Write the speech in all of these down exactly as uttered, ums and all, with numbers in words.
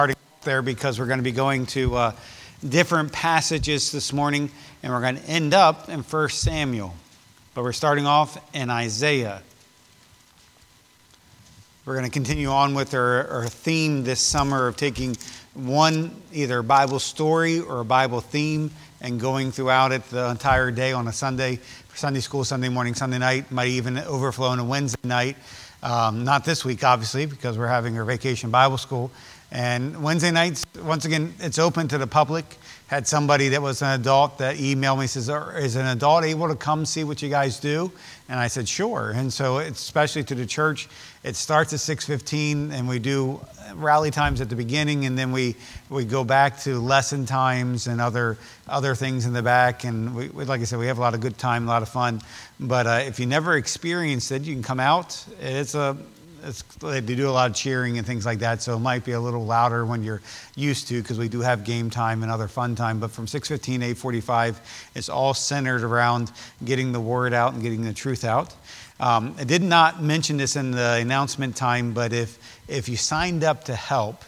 Starting there because we're going to be going to uh, different passages this morning, and we're going to end up in First Samuel. But we're starting off in Isaiah. We're going to continue on with our, our theme this summer of taking one either Bible story or a Bible theme and going throughout it the entire day on a Sunday, for Sunday school, Sunday morning, Sunday night, might even overflow on a Wednesday night. Um, not this week, obviously, because we're having our vacation Bible school. And Wednesday nights, once again, it's open to the public. Had somebody that was an adult that emailed me, says, is an adult able to come see what you guys do? And I said, sure. And so it's especially to the church, it starts at six fifteen, and we do rally times at the beginning, and then we, we go back to lesson times and other other things in the back. And we, we, like I said, we have a lot of good time, a lot of fun. But uh, if you never experienced it, you can come out. It's a It's, they do a lot of cheering and things like that, so it might be a little louder when you're used to, because we do have game time and other fun time. But from six fifteen to eight forty-five, it's all centered around getting the word out and getting the truth out. Um, I did not mention this in the announcement time, but if if you signed up to help,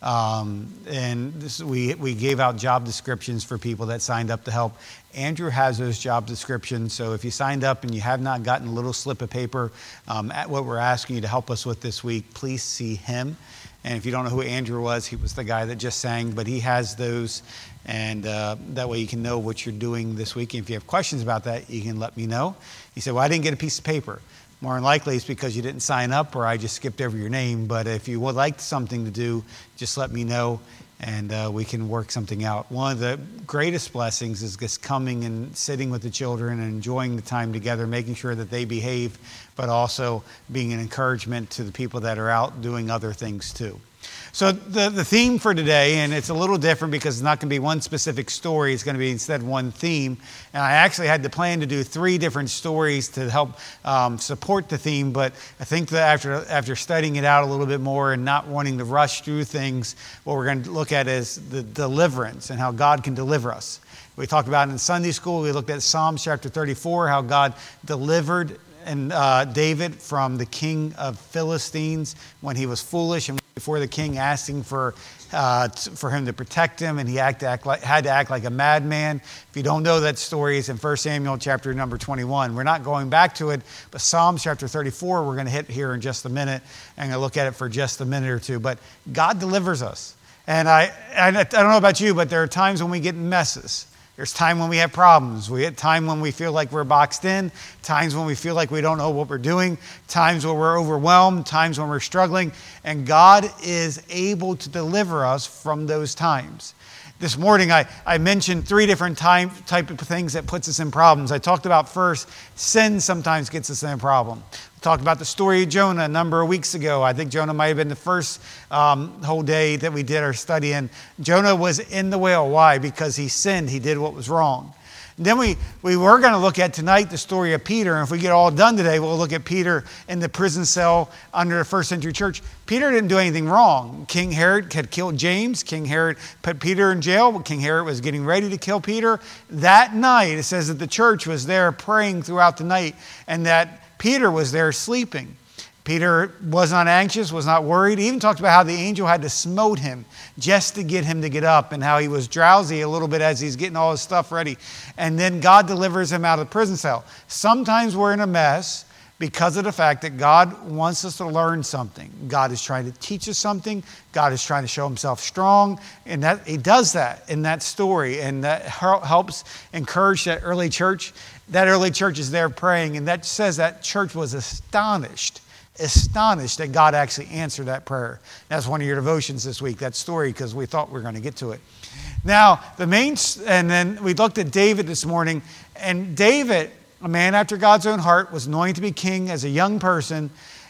um, and this, we we gave out job descriptions for people that signed up to help. Andrew has those job descriptions, so if you signed up and you have not gotten a little slip of paper um, at what we're asking you to help us with this week, please see him. And if you don't know who Andrew was, he was the guy that just sang, but he has those, and uh, that way you can know what you're doing this week. And if you have questions about that, you can let me know. He said, well, I didn't get a piece of paper. More than likely it's because you didn't sign up or I just skipped over your name. But if you would like something to do, just let me know, and uh, we can work something out. One of the greatest blessings is just coming and sitting with the children and enjoying the time together, making sure that they behave, but also being an encouragement to the people that are out doing other things too. So the, the theme for today, and it's a little different because it's not going to be one specific story, it's going to be instead one theme. And I actually had to plan to do three different stories to help um, support the theme, but I think that after after studying it out a little bit more and not wanting to rush through things, what we're going to look at is the deliverance and how God can deliver us. We talked about it in Sunday school. We looked at Psalms chapter thirty-four, how God delivered and uh, David from the king of Philistines when he was foolish and before the king asking for uh, t- for him to protect him, and he act, act like, had to act like a madman. If you don't know that story, it's in First Samuel chapter number twenty-one. We're not going back to it, but Psalms chapter thirty-four we're going to hit here in just a minute, and I'm going to look at it for just a minute or two. But God delivers us. And I, and I don't know about you, but there are times when we get in messes. There's time when we have problems. We have time when we feel like we're boxed in, times when we feel like we don't know what we're doing, times when we're overwhelmed, times when we're struggling, and God is able to deliver us from those times. This morning, I, I mentioned three different time, type of things that puts us in problems. I talked about first, sin sometimes gets us in a problem. We talked about the story of Jonah a number of weeks ago. I think Jonah might have been the first um, whole day that we did our study in. Jonah was in the whale. Why? Because he sinned. He did what was wrong. And then we, we were going to look at tonight the story of Peter. And if we get all done today, we'll look at Peter in the prison cell under the first century church. Peter didn't do anything wrong. King Herod had killed James. King Herod put Peter in jail. King Herod was getting ready to kill Peter. That night, it says that the church was there praying throughout the night, and that Peter was there sleeping. Peter was not anxious, was not worried. He even talked about how the angel had to smote him just to get him to get up, and how he was drowsy a little bit as he's getting all his stuff ready. And then God delivers him out of the prison cell. Sometimes we're in a mess because of the fact that God wants us to learn something. God is trying to teach us something. God is trying to show himself strong. And that he does that in that story. And that helps encourage that early church. That early church is there praying. And that says that church was astonished. astonished that God actually answered that prayer. That's one of your devotions this week, that story, because we thought we were going to get to it. Now, the main, and then we looked at David this morning, and David, a man after God's own heart, was anointed to be king as a young person,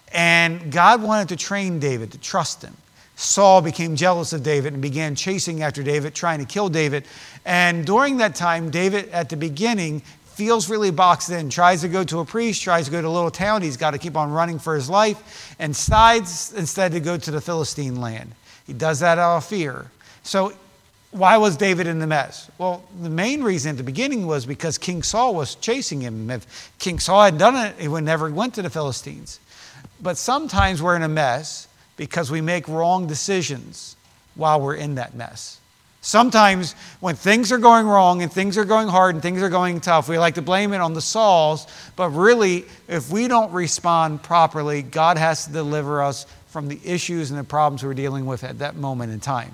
and God wanted to train David to trust him. Saul became jealous of David and began chasing after David, trying to kill David. And during that time, David, at the beginning, feels really boxed in, tries to go to a priest, tries to go to a little town. He's got to keep on running for his life, and decides instead to go to the Philistine land. He does that out of fear. So why was David in the mess? Well, the main reason at the beginning was because King Saul was chasing him. If King Saul hadn't done it, he would never went to the Philistines. But sometimes we're in a mess because we make wrong decisions. while we're in that mess. Sometimes when things are going wrong and things are going hard and things are going tough, we like to blame it on the Sauls, but really, if we don't respond properly, God has to deliver us from the issues and the problems we're dealing with at that moment in time.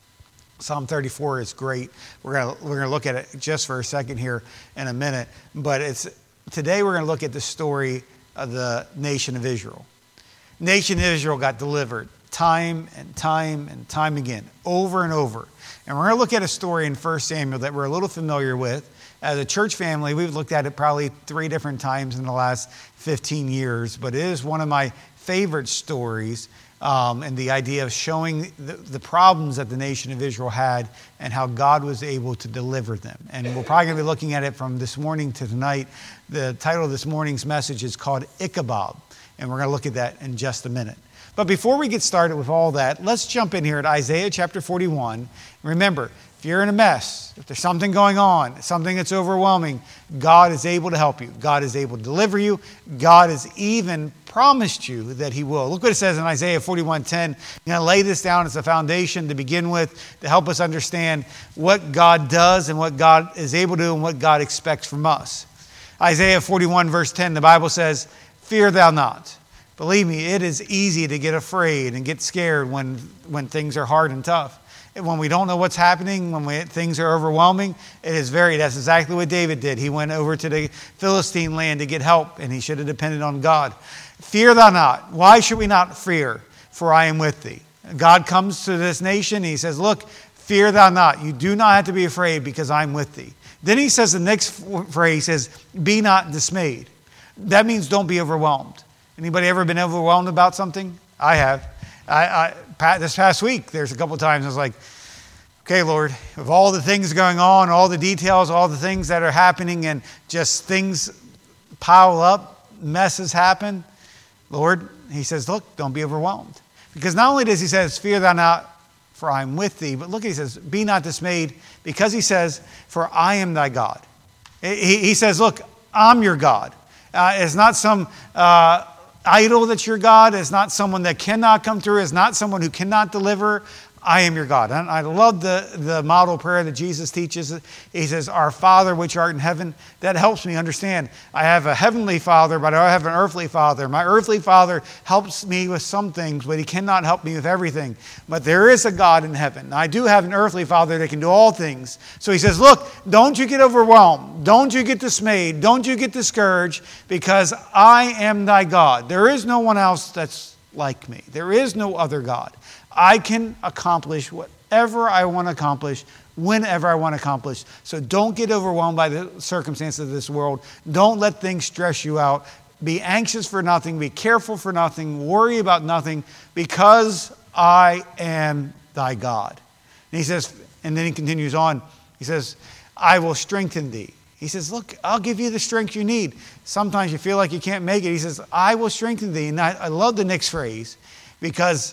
Psalm thirty-four is great. We're going we're going to look at it just for a second here in a minute, but it's today we're going to look at the story of the nation of Israel. Nation of Israel got delivered time and time and time again, over and over. And we're going to look at a story in First Samuel that we're a little familiar with. As a church family, we've looked at it probably three different times in the last fifteen years, but it is one of my favorite stories, um, and the idea of showing the, the problems that the nation of Israel had and how God was able to deliver them. And we're probably going to be looking at it from this morning to tonight. The title of this morning's message is called Ichabod, and we're going to look at that in just a minute. But before we get started with all that, let's jump in here at Isaiah chapter forty-one. Remember, if you're in a mess, if there's something going on, something that's overwhelming, God is able to help you. God is able to deliver you. God has even promised you that he will. Look what it says in Isaiah forty-one ten. I'm going to lay this down as a foundation to begin with to help us understand what God does and what God is able to do and what God expects from us. Isaiah forty-one verse ten, the Bible says, "Fear thou not." Believe me, it is easy to get afraid and get scared when, when things are hard and tough. And when we don't know what's happening, when we, things are overwhelming, it is very, that's exactly what David did. He went over to the Philistine land to get help, and he should have depended on God. Fear thou not. Why should we not fear? For I am with thee. God comes to this nation, and he says, look, fear thou not. You do not have to be afraid because I'm with thee. Then he says the next phrase, he says, be not dismayed. That means don't be overwhelmed. Anybody ever been overwhelmed about something? I have. I, I, this past week, there's a couple of times I was like, okay, Lord, with all the things going on, all the details, all the things that are happening, and just things pile up, messes happen, Lord, he says, look, don't be overwhelmed. Because not only does he say, fear thou not, for I am with thee, but look, he says, be not dismayed, because he says, for I am thy God. He, he says, look, I'm your God. Uh, it's not some uh, idol that's your God. It's not someone that cannot come through. It's not someone who cannot deliver. I am your God. And I love the, the model prayer that Jesus teaches. He says, our Father which art in heaven. That helps me understand. I have a heavenly Father, but I have an earthly Father. My earthly Father helps me with some things, but he cannot help me with everything. But there is a God in heaven. I do have an earthly Father that can do all things. So he says, look, don't you get overwhelmed. Don't you get dismayed. Don't you get discouraged, because I am thy God. There is no one else that's like me. There is no other God. I can accomplish whatever I want to accomplish, whenever I want to accomplish. So don't get overwhelmed by the circumstances of this world. Don't let things stress you out. Be anxious for nothing. Be careful for nothing. Worry about nothing, because I am thy God. And he says, and then he continues on. He says, I will strengthen thee. He says, look, I'll give you the strength you need. Sometimes you feel like you can't make it. He says, I will strengthen thee. And I, I love the next phrase, because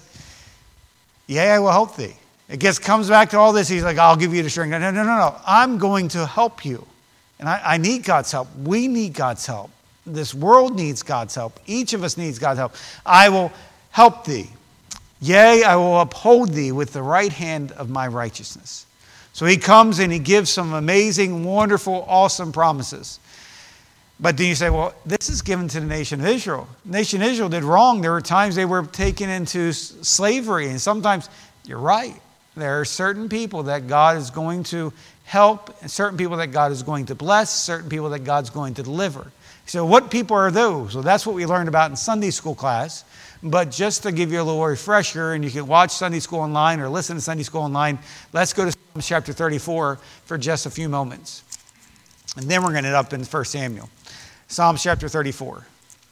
yea, I will help thee. It gets comes back to all this. He's like, I'll give you the strength. No, no, no, no. I'm going to help you. And I, I need God's help. We need God's help. This world needs God's help. Each of us needs God's help. I will help thee. Yea, I will uphold thee with the right hand of my righteousness. So he comes and he gives some amazing, wonderful, awesome promises. But then you say, well, this is given to the nation of Israel. The nation of Israel did wrong. There were times they were taken into slavery. And sometimes, you're right, there are certain people that God is going to help, and certain people that God is going to bless, certain people that God's going to deliver. So what people are those? Well, that's what we learned about in Sunday school class. But just to give you a little refresher, and you can watch Sunday school online or listen to Sunday school online, let's go to Psalms chapter thirty-four for just a few moments. And then we're going to end up in First Samuel. Psalms chapter thirty-four.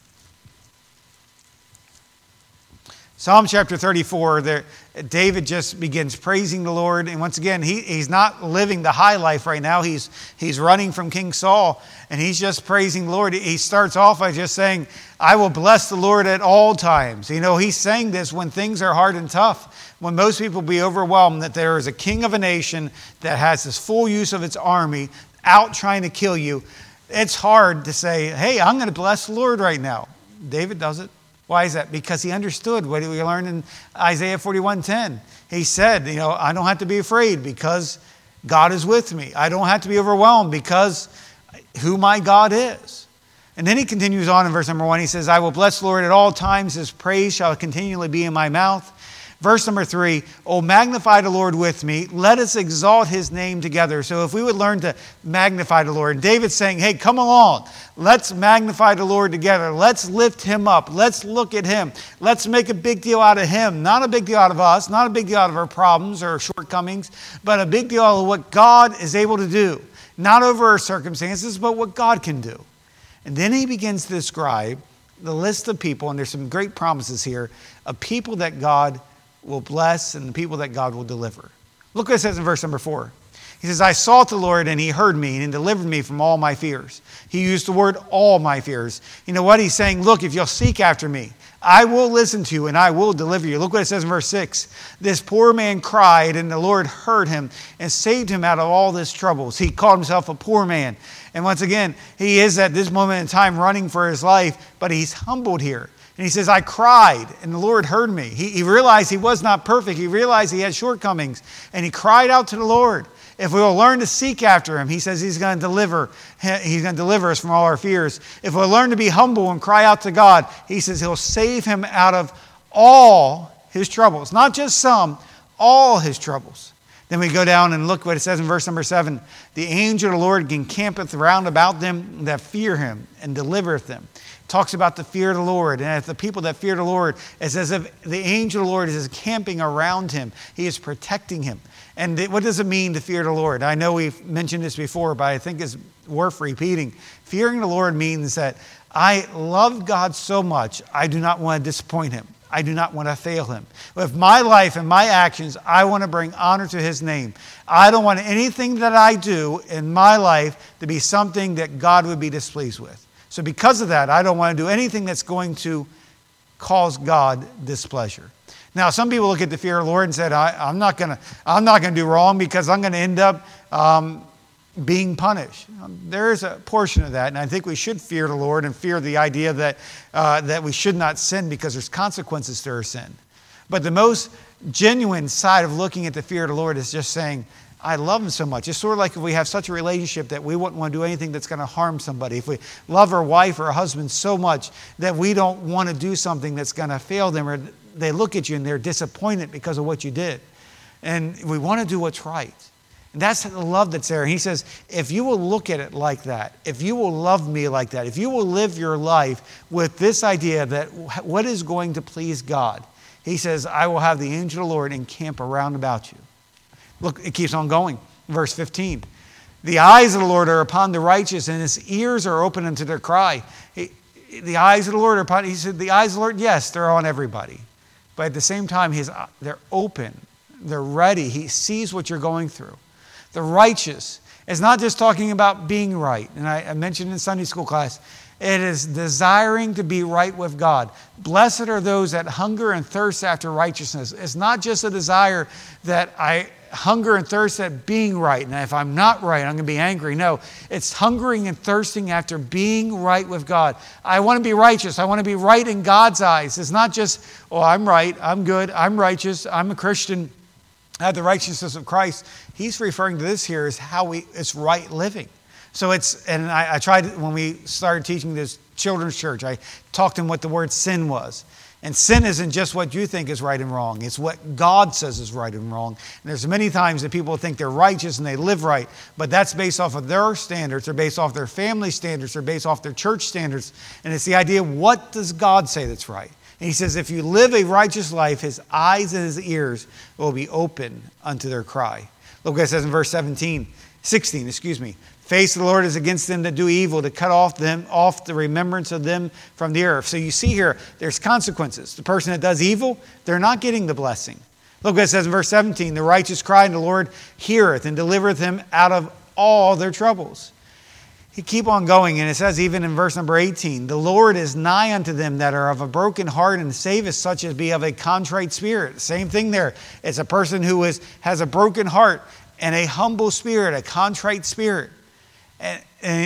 Psalm chapter thirty-four, there, David just begins praising the Lord. And once again, he, he's not living the high life right now. He's, he's running from King Saul, and he's just praising the Lord. He starts off by just saying, I will bless the Lord at all times. You know, he's saying this when things are hard and tough, when most people be overwhelmed, that there is a king of a nation that has this full use of its army out trying to kill you. It's hard to say, hey, I'm going to bless the Lord right now. David does it. Why is that? Because he understood what we learned in Isaiah forty-one ten. He said, you know, I don't have to be afraid because God is with me. I don't have to be overwhelmed because who my God is. And then he continues on in verse number one. He says, I will bless the Lord at all times. His praise shall continually be in my mouth. Verse number three, oh, magnify the Lord with me. Let us exalt his name together. So if we would learn to magnify the Lord. David's saying, hey, come along. Let's magnify the Lord together. Let's lift him up. Let's look at him. Let's make a big deal out of him. Not a big deal out of us. Not a big deal out of our problems or shortcomings. But a big deal out of what God is able to do. Not over our circumstances, but what God can do. And then he begins to describe the list of people, and there's some great promises here, of people that God will bless and the people that God will deliver. Look what it says in verse number four. He says, I sought the Lord and he heard me and delivered me from all my fears. He used the word all my fears. You know what? He's saying, look, if you'll seek after me, I will listen to you and I will deliver you. Look what it says in verse six. This poor man cried and the Lord heard him and saved him out of all his troubles. He called himself a poor man. And once again, he is at this moment in time running for his life, but he's humbled here. And he says, I cried, and the Lord heard me. He, he realized he was not perfect. He realized he had shortcomings, and he cried out to the Lord. If we will learn to seek after him, he says he's going to deliver. He's going to deliver us from all our fears. If we'll learn to be humble and cry out to God, he says he'll save him out of all his troubles. Not just some, all his troubles. Then we go down and look what it says in verse number seven. The angel of the Lord encampeth round about them that fear him and delivereth them. Talks about the fear of the Lord. And if the people that fear the Lord, it's as if the angel of the Lord is camping around him. He is protecting him. And what does it mean to fear the Lord? I know we've mentioned this before, but I think it's worth repeating. Fearing the Lord means that I love God so much, I do not want to disappoint him. I do not want to fail him. With my life and my actions, I want to bring honor to his name. I don't want anything that I do in my life to be something that God would be displeased with. So because of that, I don't want to do anything that's going to cause God displeasure. Now, some people look at the fear of the Lord and said, I, I'm not going to I'm not going to do wrong because I'm going to end up um, being punished. There is a portion of that, and I think we should fear the Lord and fear the idea that, uh, that we should not sin because there's consequences to our sin. But the most genuine side of looking at the fear of the Lord is just saying, I love him so much. It's sort of like if we have such a relationship that we wouldn't want to do anything that's going to harm somebody. If we love our wife or our husband so much that we don't want to do something that's going to fail them, or they look at you and they're disappointed because of what you did. And we want to do what's right. And that's the love that's there. And he says, if you will look at it like that, if you will love me like that, if you will live your life with this idea that what is going to please God, he says, I will have the angel of the Lord encamp around about you. Look, it keeps on going. Verse fifteen. The eyes of the Lord are upon the righteous, and his ears are open unto their cry. He, the eyes of the Lord are upon, he said, the eyes of the Lord, yes, they're on everybody. But at the same time, his, they're open. They're ready. He sees what you're going through. The righteous is not just talking about being right. And I, I mentioned in Sunday school class, it is desiring to be right with God. Blessed are those that hunger and thirst after righteousness. It's not just a desire that I hunger and thirst at being right. And if I'm not right, I'm going to be angry. No, it's hungering and thirsting after being right with God. I want to be righteous. I want to be right in God's eyes. It's not just, oh, I'm right, I'm good, I'm righteous, I'm a Christian, I have the righteousness of Christ. He's referring to this here as how we, it's right living. So it's, and I, I tried, when we started teaching this children's church, I talked to them what the word sin was. And sin isn't just what you think is right and wrong. It's what God says is right and wrong. And there's many times that people think they're righteous and they live right, but that's based off of their standards, or based off their family standards, or based off their church standards. And it's the idea, what does God say that's right? And he says, if you live a righteous life, his eyes and his ears will be open unto their cry. Look what it says in verse seventeen, sixteen, excuse me. Face of the Lord is against them that do evil, to cut off them off the remembrance of them from the earth. So you see here, there's consequences. The person that does evil, they're not getting the blessing. Look what it says in verse seventeen. The righteous cry, and the Lord heareth and delivereth them out of all their troubles. He keep on going, and it says even in verse number eighteen, the Lord is nigh unto them that are of a broken heart, and saveth such as be of a contrite spirit. Same thing there. It's a person who is has a broken heart and a humble spirit, a contrite spirit. And, and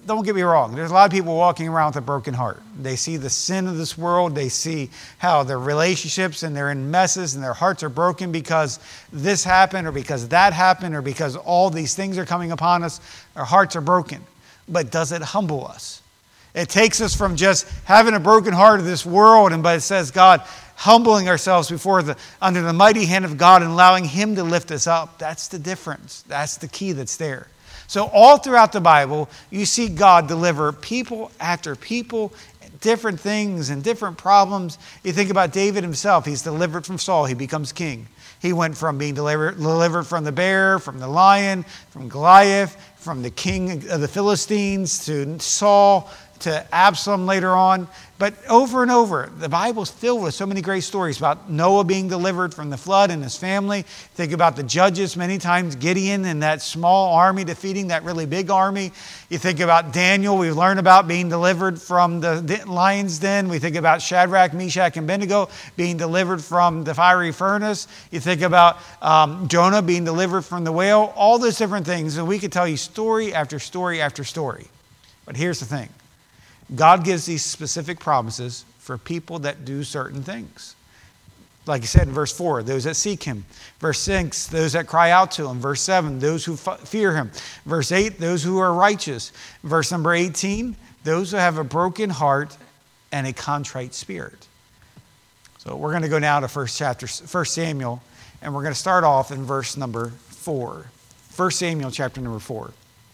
don't get me wrong. There's a lot of people walking around with a broken heart. They see the sin of this world. They see how their relationships and they're in messes and their hearts are broken because this happened or because that happened or because all these things are coming upon us. Our hearts are broken. But does it humble us? It takes us from just having a broken heart of this world, and but it says God humbling ourselves before the under the mighty hand of God and allowing Him to lift us up. That's the difference. That's the key that's there. So all throughout the Bible, you see God deliver people after people, different things and different problems. You think about David himself. He's delivered from Saul. He becomes king. He went from being delivered, delivered from the bear, from the lion, from Goliath, from the king of the Philistines to Saul, to Absalom later on. But over and over, the Bible's filled with so many great stories about Noah being delivered from the flood and his family. Think about the judges many times, Gideon and that small army defeating that really big army. You think about Daniel, we learn about being delivered from the lion's den. We think about Shadrach, Meshach, and Abednego being delivered from the fiery furnace. You think about um, Jonah being delivered from the whale. All those different things. And we could tell you story after story after story. But here's the thing. God gives these specific promises for people that do certain things. Like he said in verse four, those that seek Him. Verse six, those that cry out to Him. Verse seven, those who fear Him. Verse eight, those who are righteous. Verse number eighteen, those who have a broken heart and a contrite spirit. So we're going to go now to first chapter, First Samuel, and we're going to start off in verse number four. First Samuel chapter number four.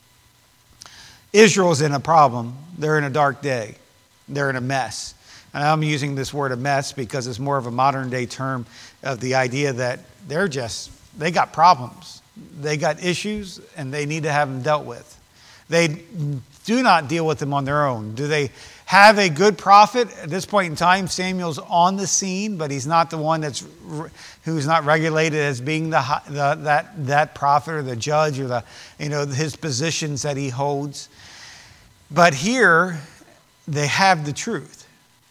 Israel's in a problem. They're in a dark day. They're in a mess. And I'm using this word a mess because it's more of a modern day term of the idea that they're just, they got problems. They got issues and they need to have them dealt with. They do not deal with them on their own. Do they have a good prophet? At this point in time, Samuel's on the scene, but he's not the one that's who's not regulated as being the, the that that prophet or the judge or the you know his positions that he holds. But here they have the truth.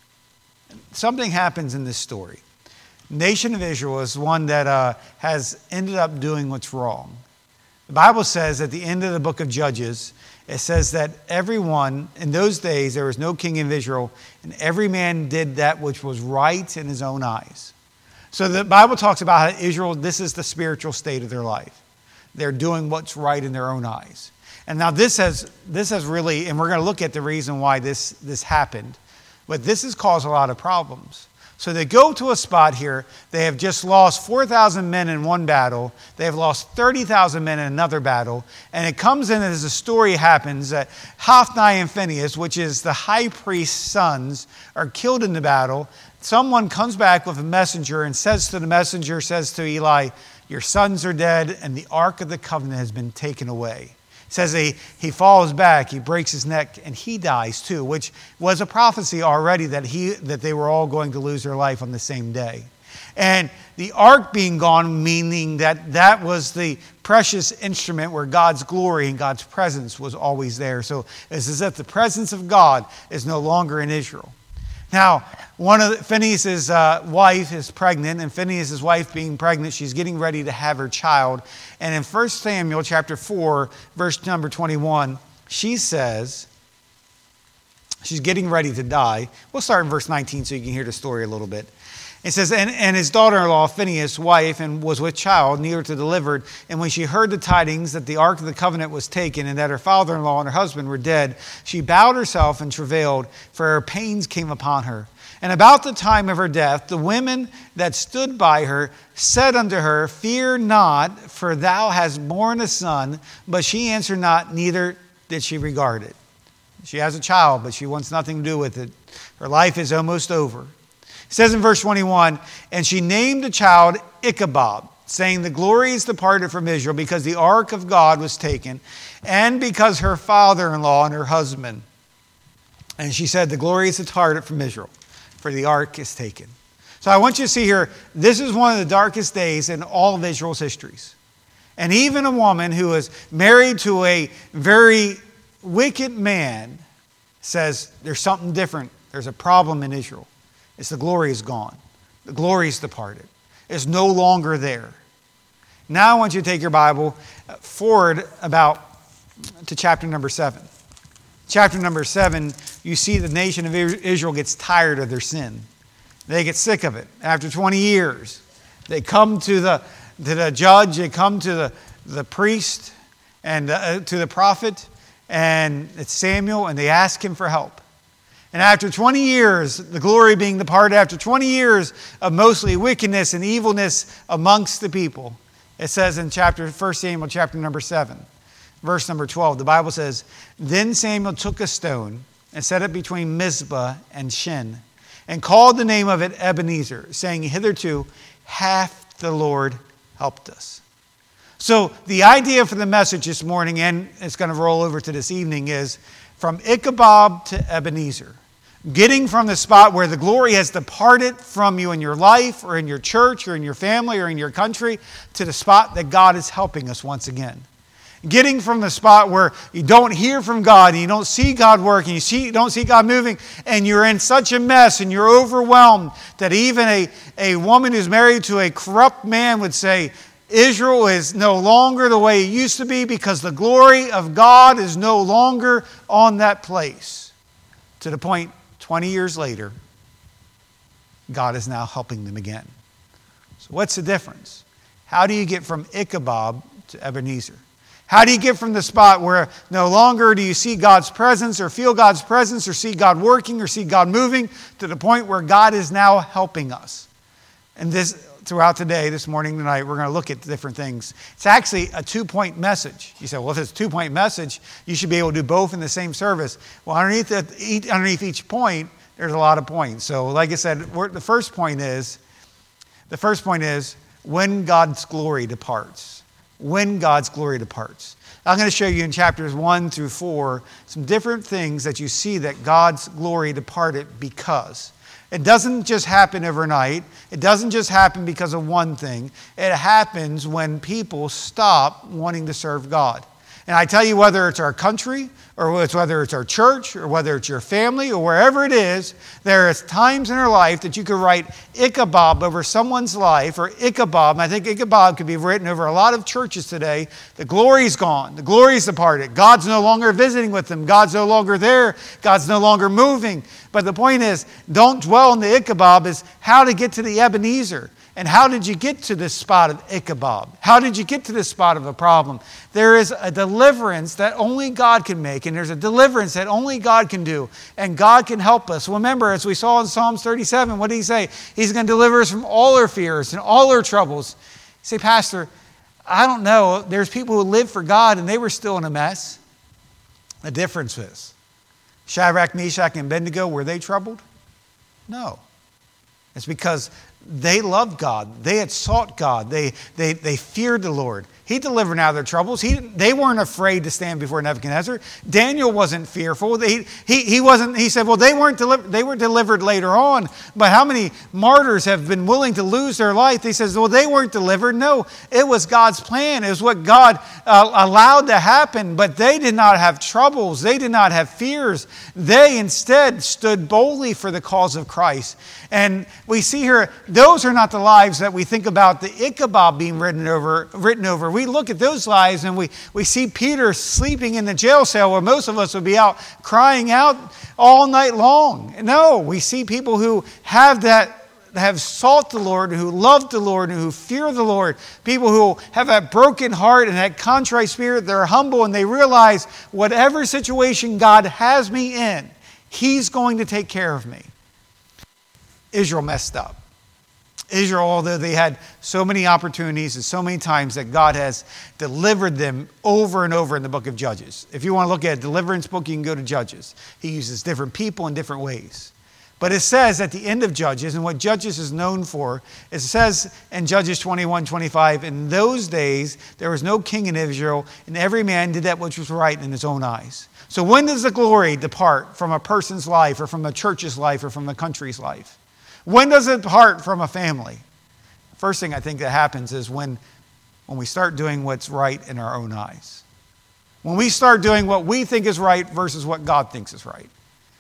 Something happens in this story. Nation of Israel is one that uh, has ended up doing what's wrong. The Bible says at the end of the book of Judges, it says that everyone, in those days, there was no king in Israel, and every man did that which was right in his own eyes. So the Bible talks about how Israel, this is the spiritual state of their life. They're doing what's right in their own eyes. And now this has, this has really, and we're going to look at the reason why this, this happened, but this has caused a lot of problems. So they go to a spot here. They have just lost four thousand men in one battle. They have lost thirty thousand men in another battle. And it comes in as the story happens that Hophni and Phinehas, which is the high priest's sons, are killed in the battle. Someone comes back with a messenger and says to the messenger, says to Eli, your sons are dead and the Ark of the Covenant has been taken away. It says he, he falls back, he breaks his neck, and he dies too, which was a prophecy already that he that they were all going to lose their life on the same day. And the ark being gone, meaning that that was the precious instrument where God's glory and God's presence was always there. So it's as if the presence of God is no longer in Israel. Now, one of the, Phinehas' uh, wife is pregnant, and Phinehas' wife being pregnant, she's getting ready to have her child. And in First Samuel chapter four, verse number twenty-one, she says, she's getting ready to die. We'll start in verse nineteen so you can hear the story a little bit. It says, and, and his daughter-in-law, Phinehas' wife, and was with child, near to delivered. And when she heard the tidings that the Ark of the Covenant was taken, and that her father-in-law and her husband were dead, she bowed herself and travailed, for her pains came upon her. And about the time of her death, the women that stood by her said unto her, fear not, for thou hast borne a son. But she answered not, neither did she regard it. She has a child, but she wants nothing to do with it. Her life is almost over. It says in verse twenty-one, and she named the child Ichabod, saying, the glory is departed from Israel, because the ark of God was taken, and because her father-in-law and her husband. And she said, the glory is departed from Israel, for the ark is taken. So I want you to see here, this is one of the darkest days in all of Israel's histories. And even a woman who is married to a very wicked man says, there's something different. There's a problem in Israel. It's the glory is gone. The glory is departed. It's no longer there. Now I want you to take your Bible forward about to chapter number seven. Chapter number seven, you see the nation of Israel gets tired of their sin. They get sick of it. After twenty years, they come to the, to the judge, they come to the, the priest, and uh, to the prophet, and it's Samuel, and they ask him for help. And after twenty years, the glory being departed, after twenty years of mostly wickedness and evilness amongst the people, it says in chapter First Samuel chapter number seven, verse number twelve, the Bible says, "Then Samuel took a stone and set it between Mizpah and Shin, and called the name of it Ebenezer, saying, Hitherto hath the Lord helped us." So the idea for the message this morning, and it's going to roll over to this evening, is from Ichabod to Ebenezer. Getting from the spot where the glory has departed from you in your life or in your church or in your family or in your country to the spot that God is helping us once again. Getting from the spot where you don't hear from God and you don't see God working, you see, you don't see God moving, and you're in such a mess and you're overwhelmed that even a, a woman who's married to a corrupt man would say, Israel is no longer the way it used to be because the glory of God is no longer on that place. To the point, twenty years later, God is now helping them again. So what's the difference? How do you get from Ichabod to Ebenezer? How do you get from the spot where no longer do you see God's presence or feel God's presence or see God working or see God moving to the point where God is now helping us? And this throughout today, this morning, tonight, we're going to look at different things. It's actually a two-point message. You say, well, if it's a two-point message, you should be able to do both in the same service. Well, underneath, the, underneath each point, there's a lot of points. So like I said, we're, the first point is, the first point is when God's glory departs. When God's glory departs. I'm going to show you in chapters one through four some different things that you see that God's glory departed because. It doesn't just happen overnight. It doesn't just happen because of one thing. It happens when people stop wanting to serve God. And I tell you, whether it's our country, or it's whether it's our church, or whether it's your family, or wherever it is, there is times in our life that you could write Ichabod over someone's life, or Ichabod, and I think Ichabod could be written over a lot of churches today. The glory's gone. The glory's departed. God's no longer visiting with them. God's no longer there. God's no longer moving. But the point is, don't dwell on the Ichabod, is how to get to the Ebenezer. And how did you get to this spot of Ichabod? How did you get to this spot of a problem? There is a deliverance that only God can make, and there's a deliverance that only God can do, and God can help us. Remember, as we saw in Psalms thirty-seven, what did he say? He's going to deliver us from all our fears and all our troubles. You say, Pastor, I don't know. There's people who live for God, and they were still in a mess. The difference is, Shadrach, Meshach, and Abednego, were they troubled? No. It's because they loved God. They had sought God. They, they, they feared the Lord. He delivered them out of their troubles. He, they weren't afraid to stand before Nebuchadnezzar. Daniel wasn't fearful. He, he, he wasn't. He said, well, they weren't delivered. They were delivered later on. But how many martyrs have been willing to lose their life? He says, well, they weren't delivered. No, it was God's plan. It was what God uh, allowed to happen. But they did not have troubles. They did not have fears. They instead stood boldly for the cause of Christ. And we see here, those are not the lives that we think about the Ichabod being written over. Written over. We look at those lives and we, we see Peter sleeping in the jail cell where most of us would be out crying out all night long. No, we see people who have that, have sought the Lord, who love the Lord, and who fear the Lord. People who have that broken heart and that contrite spirit. They're humble and they realize whatever situation God has me in, He's going to take care of me. Israel messed up. Israel, although they had so many opportunities and so many times that God has delivered them over and over in the book of Judges. If you want to look at a deliverance book, you can go to Judges. He uses different people in different ways. But it says at the end of Judges, and what Judges is known for, it says in Judges twenty-one, twenty-five, in those days there was no king in Israel, and every man did that which was right in his own eyes. So when does the glory depart from a person's life or from a church's life or from a country's life? When does it depart from a family? First thing I think that happens is when, when we start doing what's right in our own eyes. When we start doing what we think is right versus what God thinks is right.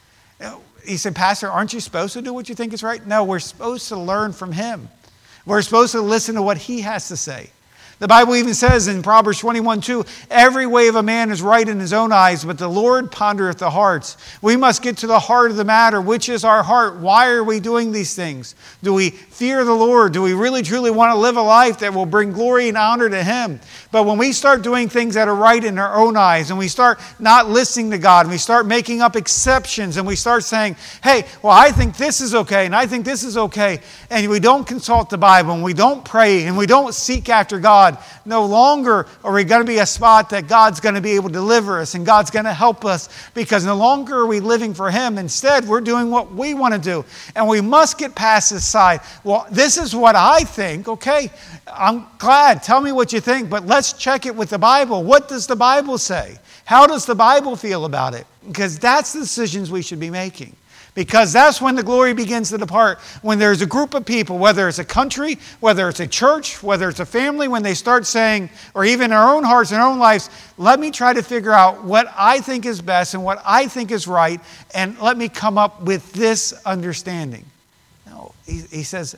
He said, Pastor, aren't you supposed to do what you think is right? No, we're supposed to learn from Him. We're supposed to listen to what He has to say. The Bible even says in Proverbs twenty-one two, every way of a man is right in his own eyes, but the Lord pondereth the hearts. We must get to the heart of the matter. Which is our heart? Why are we doing these things? Do we fear the Lord? Do we really truly want to live a life that will bring glory and honor to Him? But when we start doing things that are right in our own eyes, and we start not listening to God, and we start making up exceptions, and we start saying, hey, well, I think this is okay, and I think this is okay, and we don't consult the Bible, and we don't pray, and we don't seek after God, no longer are we going to be a spot that God's going to be able to deliver us and God's going to help us, because no longer are we living for Him. Instead, we're doing what we want to do. And we must get past this side. Well, this is what I think. Okay, I'm glad. Tell me what you think, but let's check it with the Bible. What does the Bible say? How does the Bible feel about it? Because that's the decisions we should be making. Because that's when the glory begins to depart. When there's a group of people, whether it's a country, whether it's a church, whether it's a family, when they start saying, or even our own hearts and our own lives, let me try to figure out what I think is best and what I think is right, and let me come up with this understanding. No, he, he says,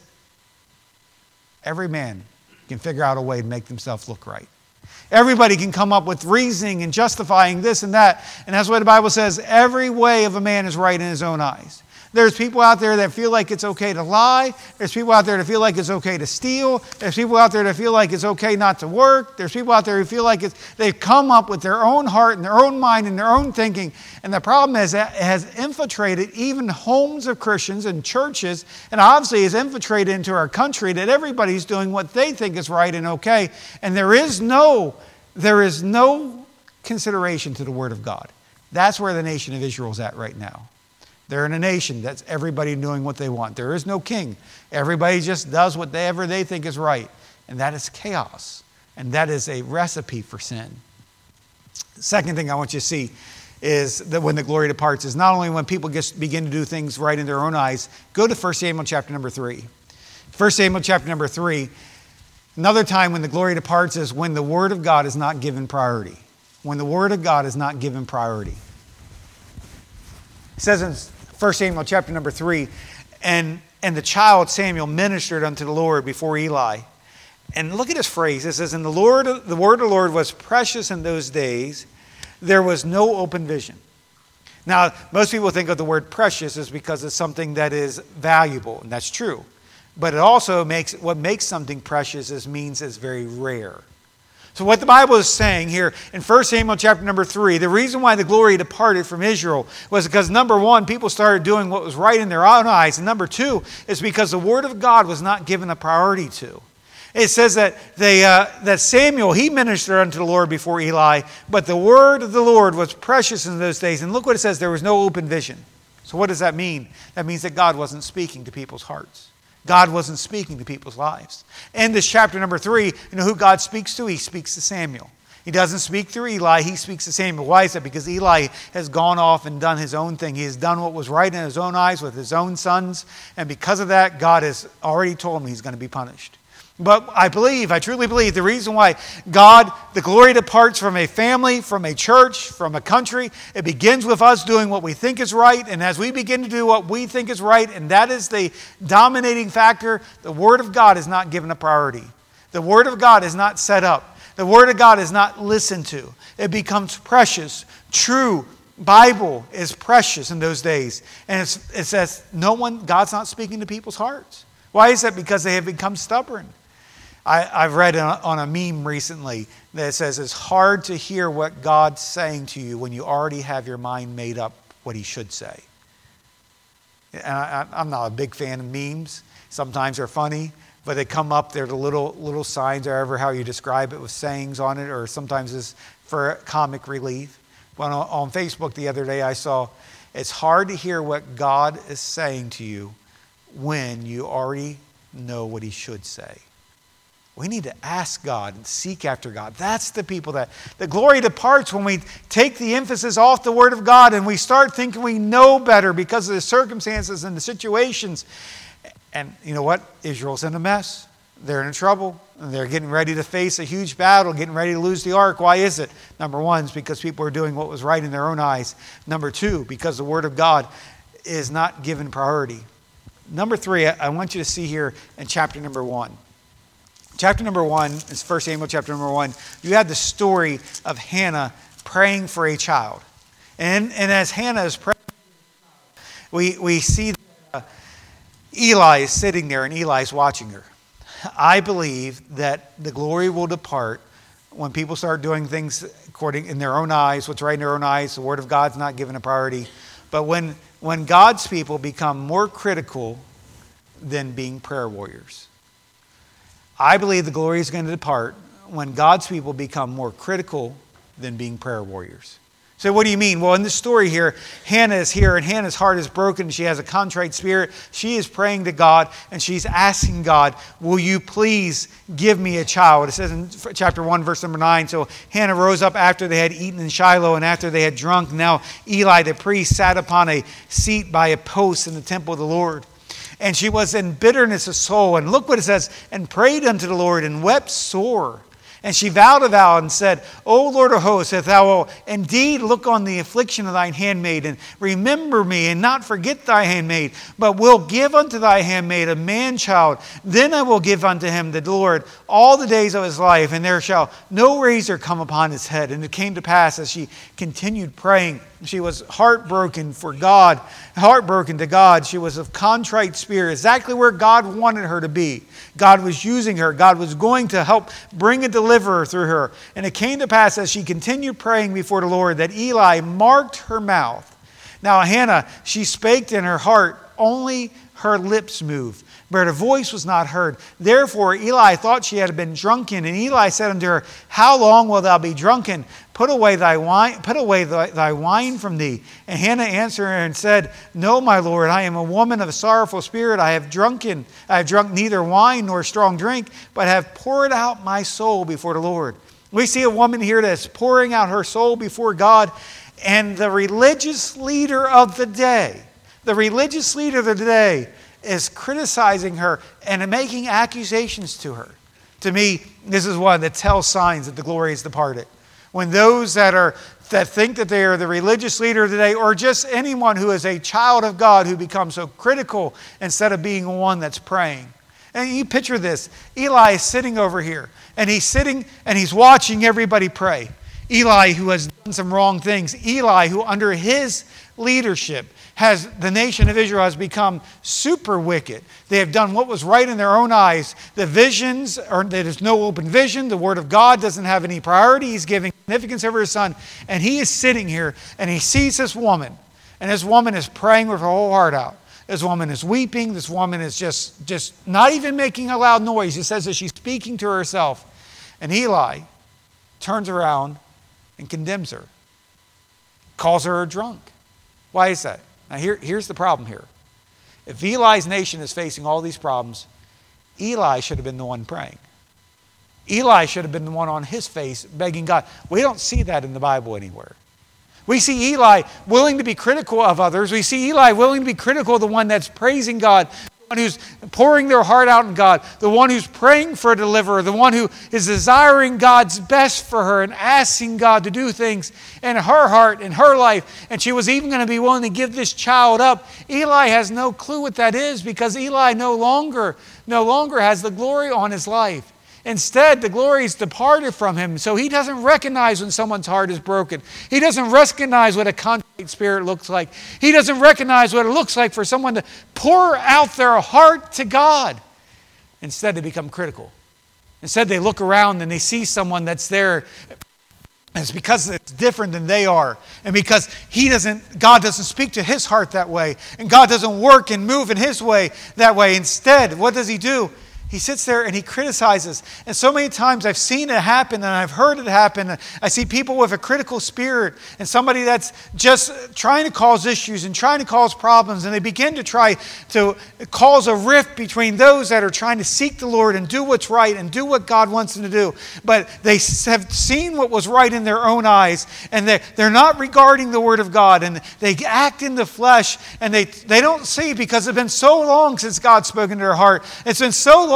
every man can figure out a way to make themselves look right. Everybody can come up with reasoning and justifying this and that. And that's why the Bible says every way of a man is right in his own eyes. There's people out there that feel like it's okay to lie. There's people out there that feel like it's okay to steal. There's people out there that feel like it's okay not to work. There's people out there who feel like it's, they've come up with their own heart and their own mind and their own thinking. And the problem is that it has infiltrated even homes of Christians and churches, and obviously has infiltrated into our country, that everybody's doing what they think is right and okay. And there is no, there is no consideration to the Word of God. That's where the nation of Israel is at right now. They're in a nation that's everybody doing what they want. There is no king. Everybody just does whatever they think is right. And that is chaos. And that is a recipe for sin. The second thing I want you to see is that when the glory departs is not only when people just begin to do things right in their own eyes. Go to First Samuel chapter number three. First Samuel chapter number three. Another time when the glory departs is when the Word of God is not given priority. When the Word of God is not given priority. It says in First Samuel chapter number three, and, and the child Samuel ministered unto the Lord before Eli. And look at this phrase. It says, and the Lord, the word of the Lord was precious in those days. There was no open vision. Now, most people think of the word precious as because it's something that is valuable, and that's true. But it also makes, what makes something precious is means it's very rare. So what the Bible is saying here in First Samuel chapter number three, the reason why the glory departed from Israel was because, number one, people started doing what was right in their own eyes. And number two, is because the Word of God was not given a priority to. It says that they, uh, that Samuel, he ministered unto the Lord before Eli, but the word of the Lord was precious in those days. And look what it says, there was no open vision. So what does that mean? That means that God wasn't speaking to people's hearts. God wasn't speaking to people's lives. In this chapter number three, you know who God speaks to? He speaks to Samuel. He doesn't speak through Eli, he speaks to Samuel. Why is that? Because Eli has gone off and done his own thing. He has done what was right in his own eyes with his own sons. And because of that, God has already told him he's going to be punished. But I believe, I truly believe, the reason why God, the glory departs from a family, from a church, from a country, it begins with us doing what we think is right. And as we begin to do what we think is right, and that is the dominating factor, the Word of God is not given a priority. The Word of God is not set up. The Word of God is not listened to. It becomes precious, true. Bible is precious in those days. And it's, it says, no one, God's not speaking to people's hearts. Why is that? Because they have become stubborn. I, I've read on a meme recently that says it's hard to hear what God's saying to you when you already have your mind made up what He should say. And I, I'm not a big fan of memes. Sometimes they're funny, but they come up, they're the little little signs, or however how you describe it, with sayings on it, or sometimes it's for comic relief. But on, on Facebook the other day I saw, it's hard to hear what God is saying to you when you already know what He should say. We need to ask God and seek after God. That's the people that the glory departs when we take the emphasis off the Word of God and we start thinking we know better because of the circumstances and the situations. And you know what? Israel's in a mess. They're in trouble. And they're getting ready to face a huge battle, getting ready to lose the ark. Why is it? Number one is because people are doing what was right in their own eyes. Number two, because the Word of God is not given priority. Number three, I want you to see here in chapter number one. chapter number one, it's First Samuel chapter number one, you have the story of Hannah praying for a child. And, and as Hannah is praying, we, we see uh, Eli is sitting there and Eli is watching her. I believe that the glory will depart when people start doing things according in their own eyes, what's right in their own eyes. The Word of God's not given a priority. But when, when God's people become more critical than being prayer warriors, I believe the glory is going to depart when God's people become more critical than being prayer warriors. So what do you mean? Well, in this story here, Hannah is here and Hannah's heart is broken. She has a contrite spirit. She is praying to God and she's asking God, will you please give me a child? It says in chapter one, verse number nine, so Hannah rose up after they had eaten in Shiloh and after they had drunk. Now Eli the priest sat upon a seat by a post in the temple of the Lord. And she was in bitterness of soul. And look what it says, and prayed unto the Lord and wept sore. And she vowed a vow and said, O Lord of hosts, if thou wilt indeed look on the affliction of thine handmaid, and remember me, and not forget thy handmaid, but will give unto thy handmaid a man-child, then I will give unto him the Lord all the days of his life, and there shall no razor come upon his head. And it came to pass, as she continued praying, she was heartbroken for God, heartbroken to God. She was of contrite spirit, exactly where God wanted her to be. God was using her. God was going to help bring a deliverer through her. And it came to pass as she continued praying before the Lord that Eli marked her mouth. Now Hannah, she spake in her heart, only her lips moved, but her voice was not heard. Therefore Eli thought she had been drunken. And Eli said unto her, how long wilt thou be drunken? Put away thy wine, put away thy, thy wine from thee. And Hannah answered and said, no, my Lord, I am a woman of a sorrowful spirit. I have drunken, I have drunk neither wine nor strong drink, but have poured out my soul before the Lord. We see a woman here that's pouring out her soul before God, and the religious leader of the day, the religious leader of the day is criticizing her and making accusations to her. To me, this is one that tells signs that the glory is departed. When those that are that think that they are the religious leader of the day, or just anyone who is a child of God who becomes so critical instead of being one that's praying. And you picture this. Eli is sitting over here, and he's sitting and he's watching everybody pray. Eli, who has done some wrong things. Eli, who under his leadership has the nation of Israel has become super wicked. They have done what was right in their own eyes. The visions, or there is no open vision. The word of God doesn't have any priority. He's giving significance over his son. And he is sitting here and he sees this woman. And this woman is praying with her whole heart out. This woman is weeping. This woman is just, just not even making a loud noise. It says that she's speaking to herself. And Eli turns around and condemns her. Calls her a drunk. Why is that? Now here, here's the problem here. If Eli's nation is facing all these problems, Eli should have been the one praying. Eli should have been the one on his face begging God. We don't see that in the Bible anywhere. We see Eli willing to be critical of others. We see Eli willing to be critical of the one that's praising God, the one who's pouring their heart out in God, the one who's praying for a deliverer, the one who is desiring God's best for her and asking God to do things in her heart, in her life. And she was even going to be willing to give this child up. Eli has no clue what that is, because Eli no longer, no longer has the glory on his life. Instead, the glory is departed from him. So he doesn't recognize when someone's heart is broken. He doesn't recognize what a contrite spirit looks like. He doesn't recognize what it looks like for someone to pour out their heart to God. Instead, they become critical. Instead, they look around and they see someone that's there. And it's because it's different than they are. And because he doesn't, God doesn't speak to his heart that way. And God doesn't work and move in his way that way. Instead, what does he do? He sits there and he criticizes. And so many times I've seen it happen and I've heard it happen. I see people with a critical spirit and somebody that's just trying to cause issues and trying to cause problems. And they begin to try to cause a rift between those that are trying to seek the Lord and do what's right and do what God wants them to do. But they have seen what was right in their own eyes, and they're, they're not regarding the Word of God, and they act in the flesh, and they, they don't see, because it's been so long since God's spoken to their heart. It's been so long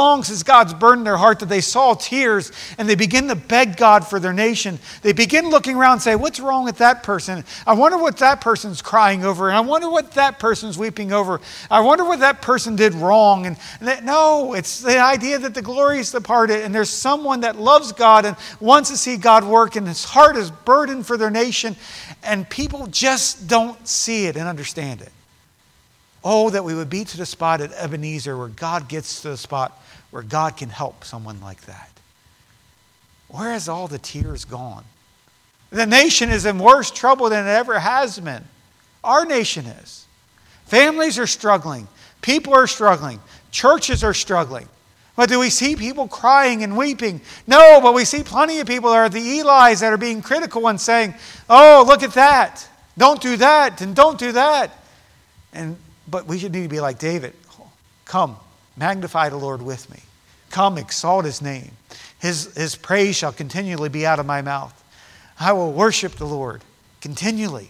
long since God's burdened their heart that they saw tears and they begin to beg God for their nation. They begin looking around and say, what's wrong with that person? I wonder what that person's crying over. And I wonder what that person's weeping over. I wonder what that person did wrong. And that, no, it's the idea that the glory is departed and there's someone that loves God and wants to see God work and his heart is burdened for their nation. And people just don't see it and understand it. Oh, that we would be to the spot at Ebenezer where God gets to the spot where God can help someone like that. Where has all the tears gone? The nation is in worse trouble than it ever has been. Our nation is. Families are struggling. People are struggling. Churches are struggling. But do we see people crying and weeping? No, but we see plenty of people that are the Elis that are being critical and saying, oh, look at that. Don't do that and don't do that. And But we should need to be like David. Come, magnify the Lord with me. Come, exalt his name. His, his praise shall continually be out of my mouth. I will worship the Lord continually.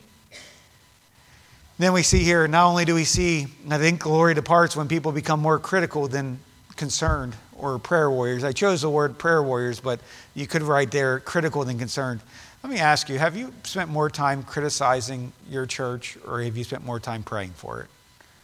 Then we see here, not only do we see, I think glory departs when people become more critical than concerned or prayer warriors. I chose the word prayer warriors, but you could write there critical than concerned. Let me ask you, have you spent more time criticizing your church or have you spent more time praying for it?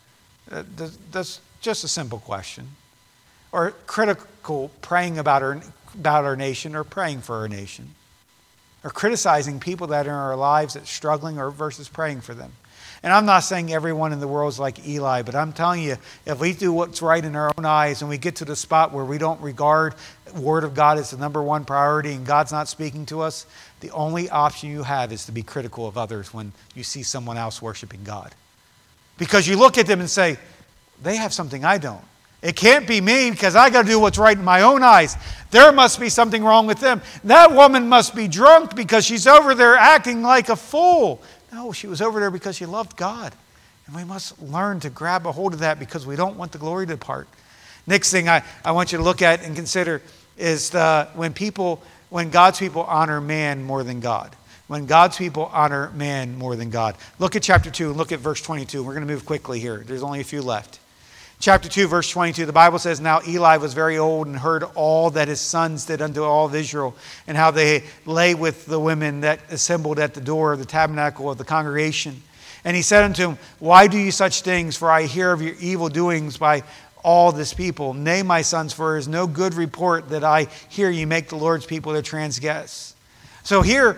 That's just a simple question. Or critical, praying about our, about our nation or praying for our nation. Or criticizing people that are in our lives that's struggling or versus praying for them. And I'm not saying everyone in the world is like Eli, but I'm telling you, if we do what's right in our own eyes and we get to the spot where we don't regard the Word of God as the number one priority and God's not speaking to us, the only option you have is to be critical of others when you see someone else worshiping God. Because you look at them and say, they have something I don't. It can't be me because I got to do what's right in my own eyes. There must be something wrong with them. That woman must be drunk because she's over there acting like a fool. No, she was over there because she loved God. And we must learn to grab a hold of that because we don't want the glory to depart. Next thing I, I want you to look at and consider is the, when people, when God's people honor man more than God. When God's people honor man more than God. Look at chapter two and look at verse twenty-two. We're going to move quickly here. There's only a few left. Chapter two, verse twenty-two, the Bible says, now Eli was very old and heard all that his sons did unto all of Israel, and how they lay with the women that assembled at the door of the tabernacle of the congregation. And he said unto him, why do you such things? For I hear of your evil doings by all this people. Nay, my sons, for there is no good report that I hear you make the Lord's people to transgress. So here,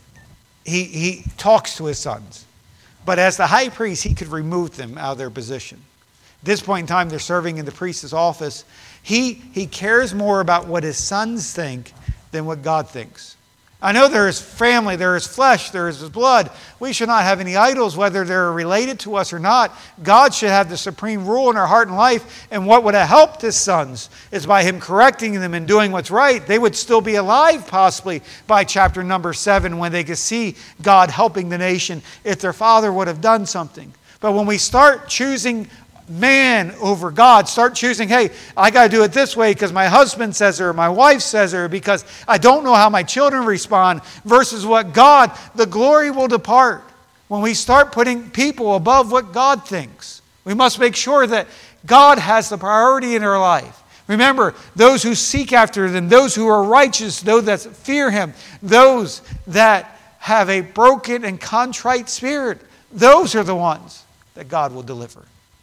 he, he talks to his sons. But as the high priest, he could remove them out of their position. At this point in time, they're serving in the priest's office. He, he cares more about what his sons think than what God thinks. I know there is family, there is flesh, there is blood. We should not have any idols, whether they're related to us or not. God should have the supreme rule in our heart and life. And what would have helped his sons is by him correcting them and doing what's right. They would still be alive possibly by chapter number seven when they could see God helping the nation if their father would have done something. But when we start choosing man over God, start choosing, hey, I got to do it this way because my husband says it or my wife says it or because I don't know how my children respond versus what God, the glory will depart. When we start putting people above what God thinks, we must make sure that God has the priority in our life. Remember, those who seek after them, those who are righteous, those that fear him, those that have a broken and contrite spirit, those are the ones that God will deliver.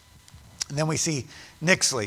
And then we see, nextly,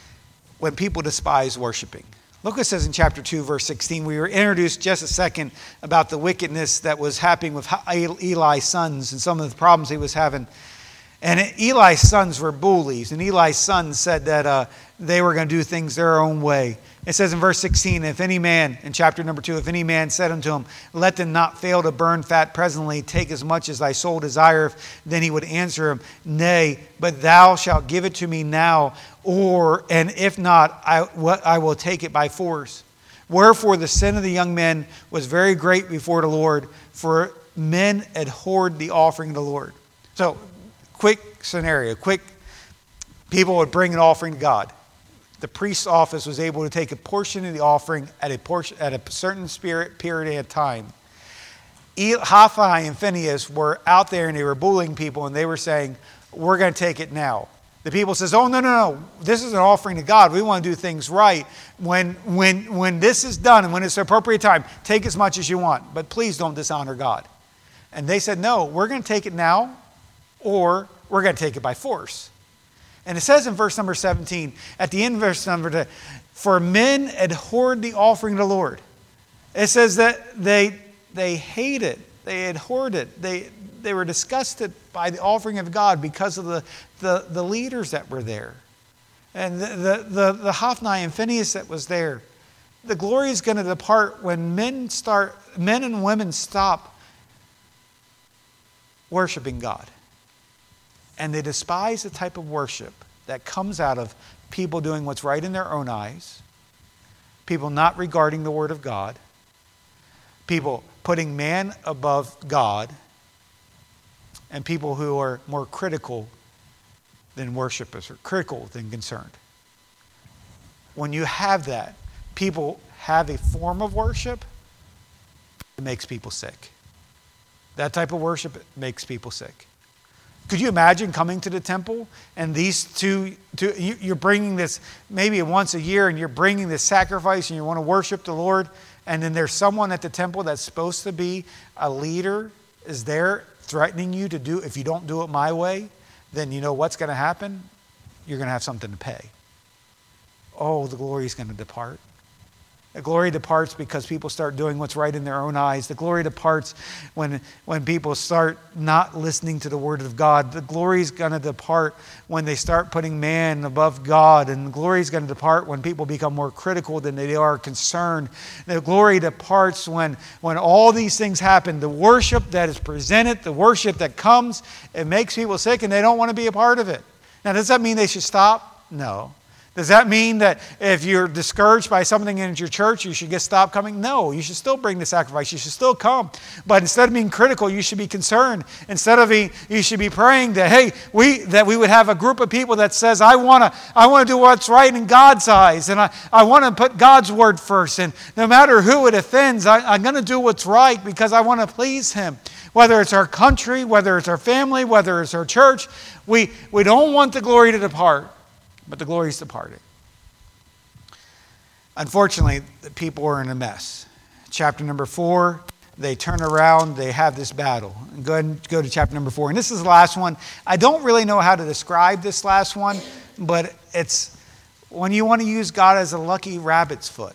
when people despise worshiping. Look what it says in chapter two, verse sixteen. We were introduced just a second about the wickedness that was happening with Eli's sons and some of the problems he was having. And Eli's sons were bullies. And Eli's sons said that uh, they were going to do things their own way. It says in verse sixteen, if any man, in chapter number two, if any man said unto him, let them not fail to burn fat presently, take as much as thy soul desireth, then he would answer him, nay, but thou shalt give it to me now, or, and if not, I, what, I will take it by force. Wherefore the sin of the young men was very great before the Lord, for men abhorred the offering of the Lord. So, quick scenario, quick, people would bring an offering to God. The priest's office was able to take a portion of the offering at a portion at a certain spirit period at a time. Hophni and Phinehas were out there and they were bullying people and they were saying, we're going to take it now. The people says, oh, no, no, no, this is an offering to God. We want to do things right. When, when, when this is done and when it's the appropriate time, take as much as you want, but please don't dishonor God. And they said, no, we're going to take it now, or we're going to take it by force. And it says in verse number seventeen, at the end of verse number two, for men abhorred the offering of the Lord. It says that they, they hated it. They abhorred it. They, they were disgusted by the offering of God because of the, the, the leaders that were there. And the, the, the, the Hophni and Phinehas that was there. The glory is going to depart when men start, men and women stop worshiping God. And they despise the type of worship that comes out of people doing what's right in their own eyes, people not regarding the Word of God, people putting man above God, and people who are more critical than worshipers or critical than concerned. When you have that, people have a form of worship that makes people sick. That type of worship makes people sick. Could you imagine coming to the temple and these two, two, you're bringing this maybe once a year and you're bringing this sacrifice and you want to worship the Lord, and then there's someone at the temple that's supposed to be a leader is there threatening you to do, if you don't do it my way, then you know what's going to happen? You're going to have something to pay. Oh, the glory is going to depart. The glory departs because people start doing what's right in their own eyes. The glory departs when, when people start not listening to the Word of God. The glory is going to depart when they start putting man above God. And the glory is going to depart when people become more critical than they are concerned. The glory departs when, when all these things happen. The worship that is presented, the worship that comes, it makes people sick and they don't want to be a part of it. Now, does that mean they should stop? No. Does that mean that if you're discouraged by something in your church, you should just stop coming? No, you should still bring the sacrifice. You should still come. But instead of being critical, you should be concerned. Instead of being, you should be praying that, hey, we that we would have a group of people that says, I want to I want to do what's right in God's eyes. And I, I want to put God's word first. And no matter who it offends, I, I'm going to do what's right because I want to please Him. Whether it's our country, whether it's our family, whether it's our church, we, we don't want the glory to depart. But the glory is departing. Unfortunately, the people are in a mess. Chapter number four, they turn around, they have this battle. Go ahead and go to chapter number four. And this is the last one. I don't really know how to describe this last one, but it's when you want to use God as a lucky rabbit's foot.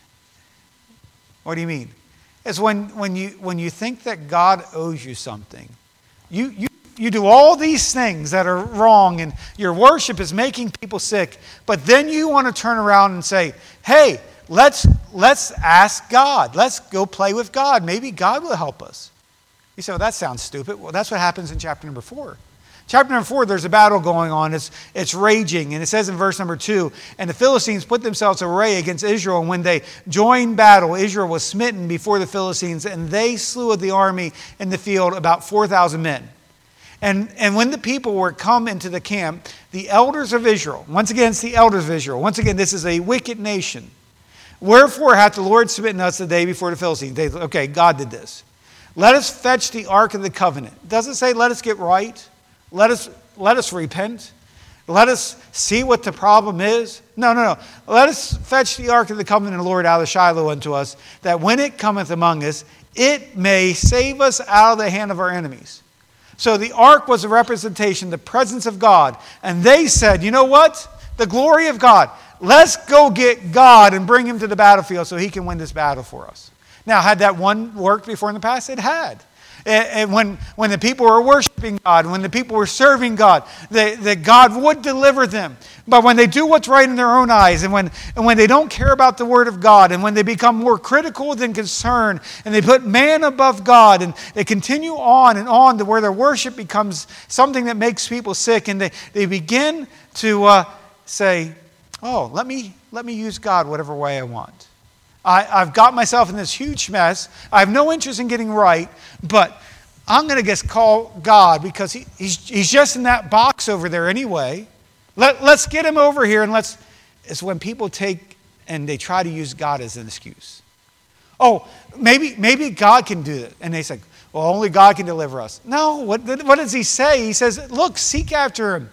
What do you mean? It's when, when, you, when you think that God owes you something. You, you You do all these things that are wrong and your worship is making people sick, but then you want to turn around and say, hey, let's, let's ask God. Let's go play with God. Maybe God will help us. You say, well, that sounds stupid. Well, that's what happens in chapter number four. Chapter number four, there's a battle going on. It's, it's raging. And it says in verse number two, and the Philistines put themselves array against Israel. And when they joined battle, Israel was smitten before the Philistines, and they slew of the army in the field about four thousand men. And, and when the people were come into the camp, the elders of Israel, once again, it's the elders of Israel. Once again, this is a wicked nation. Wherefore hath the Lord smitten us the day before the Philistines? They, okay, God did this. Let us fetch the ark of the covenant. It doesn't say let us get right. Let us, let us repent. Let us see what the problem is. No, no, no. Let us fetch the ark of the covenant of the Lord out of Shiloh unto us, that when it cometh among us, it may save us out of the hand of our enemies. So the ark was a representation, the presence of God. And they said, you know what? The glory of God. Let's go get God and bring Him to the battlefield so He can win this battle for us. Now, had that one worked before in the past? It had. And when, when the people were worshiping God, when the people were serving God, they, that God would deliver them. But when they do what's right in their own eyes, and when, and when they don't care about the Word of God, and when they become more critical than concerned, and they put man above God, and they continue on and on to where their worship becomes something that makes people sick, and they, they begin to uh, say, oh, let me, let me use God whatever way I want. I, I've got myself in this huge mess. I have no interest in getting right, but I'm going to just call God because he, he's, he's just in that box over there anyway. Let, let's get Him over here and let's... It's when people take and they try to use God as an excuse. Oh, maybe, maybe God can do it. And they say, well, only God can deliver us. No, what, what does He say? He says, look, seek after Him.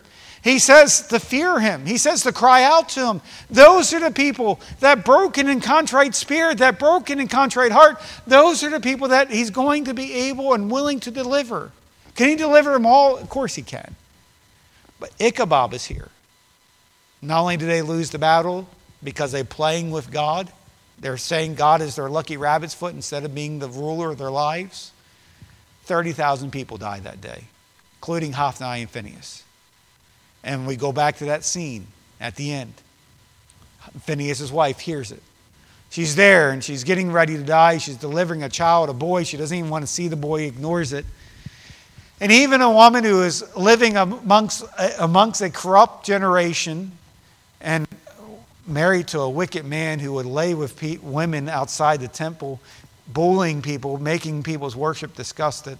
He says to fear him. He says to cry out to him. Those are the people, that broken and contrite spirit, that broken and contrite heart, those are the people that he's going to be able and willing to deliver. Can he deliver them all? Of course he can. But Ichabod is here. Not only do they lose the battle because they're playing with God, they're saying God is their lucky rabbit's foot instead of being the ruler of their lives. thirty thousand people died that day, including Hophni and Phinehas. And we go back to that scene at the end. Phinehas' wife hears it. She's there and she's getting ready to die. She's delivering a child, a boy. She doesn't even want to see the boy, ignores it. And even a woman who is living amongst, amongst a corrupt generation and married to a wicked man who would lay with pe- women outside the temple, bullying people, making people's worship disgusted.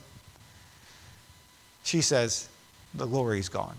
She says, the glory is gone.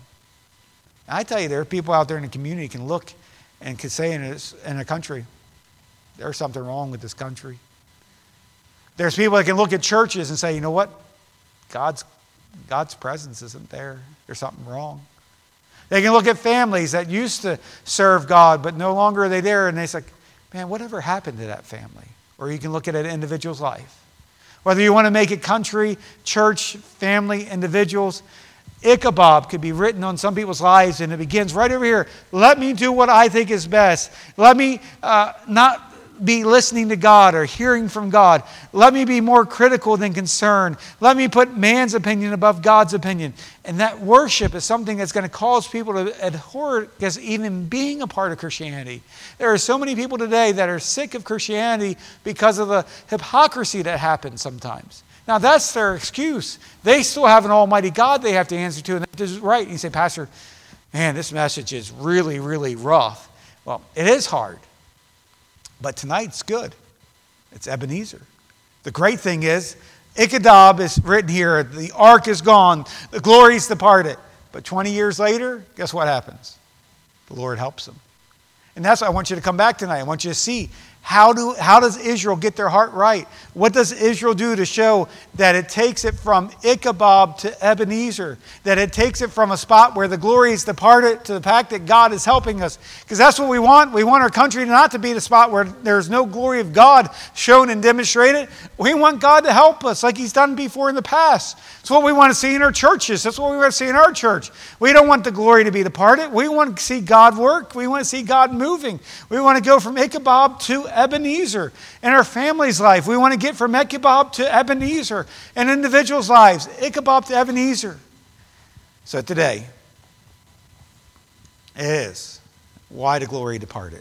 I tell you, there are people out there in the community who can look and can say in a, in a country, there's something wrong with this country. There's people that can look at churches and say, you know what? God's, God's presence isn't there. There's something wrong. They can look at families that used to serve God, but no longer are they there. And they say, man, whatever happened to that family? Or you can look at an individual's life. Whether you want to make it country, church, family, individuals, Ichabod could be written on some people's lives, and it begins right over here. Let me do what I think is best. Let me uh, not be listening to God or hearing from God. Let me be more critical than concerned. Let me put man's opinion above God's opinion. And that worship is something that's going to cause people to abhor because even being a part of Christianity. There are so many people today that are sick of Christianity because of the hypocrisy that happens sometimes. Now, that's their excuse. They still have an almighty God they have to answer to, and that is right. And you say, Pastor, man, this message is really, really rough. Well, it is hard. But tonight's good. It's Ebenezer. The great thing is, Ichabod is written here. The ark is gone. The glory's departed. But twenty years later, guess what happens? The Lord helps them. And that's why I want you to come back tonight. I want you to see how do how does Israel get their heart right? What does Israel do to show that it takes it from Ichabod to Ebenezer? That it takes it from a spot where the glory is departed to the fact that God is helping us. Because that's what we want. We want our country not to be the spot where there's no glory of God shown and demonstrated. We want God to help us like He's done before in the past. That's what we want to see in our churches. That's what we want to see in our church. We don't want the glory to be departed. We want to see God work. We want to see God moving. We want to go from Ichabod to Ebenezer. In our family's life, we want to get from Ichabod to Ebenezer. In individuals' lives, Ichabod to Ebenezer. So today, it is why the glory departed.